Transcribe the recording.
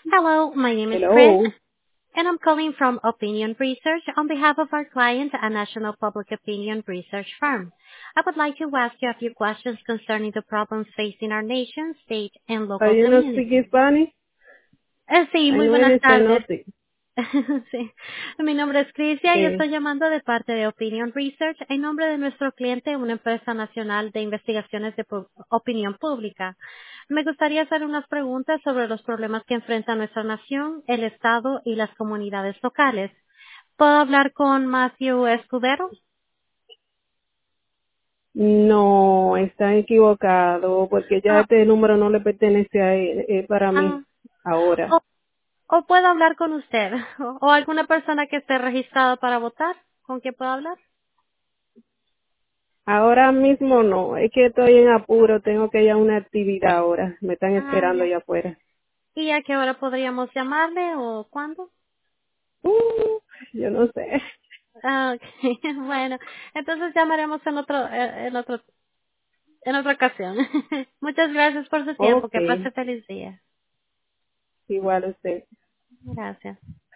Hello, my name is Chris, Hello. and I'm calling from Opinion Research on behalf of our client, a national public opinion research firm. I would like to ask you a few questions concerning the problems facing our nation, state, and Are local you not speak communities. Spanish? Sí, I'm muy buenas Wednesday tardes. nothing. Sí. Mi nombre es Crisia y Sí. estoy llamando de parte de Opinion Research en nombre de nuestro cliente, una empresa nacional de investigaciones de opinión pública. Me gustaría hacer unas preguntas sobre los problemas que enfrenta nuestra nación, el Estado y las comunidades locales. ¿Puedo hablar con Matthew Escudero? No, está equivocado porque ya Ah, este número no le pertenece a él, es para ah, mí ahora. o, o puedo hablar con usted o alguna persona que esté registrada para votar. ¿Con quién puedo hablar? Ahora mismo no, es que estoy en apuro, tengo que ir a una actividad ahora, me están Ah, esperando ya. allá afuera. ¿Y a qué hora podríamos llamarle o cuándo? Uh, yo no sé. Ah, ok. Bueno, entonces llamaremos en otra ocasión. Muchas gracias por su tiempo. Ok, Que pase feliz día. igual usted. Gracias.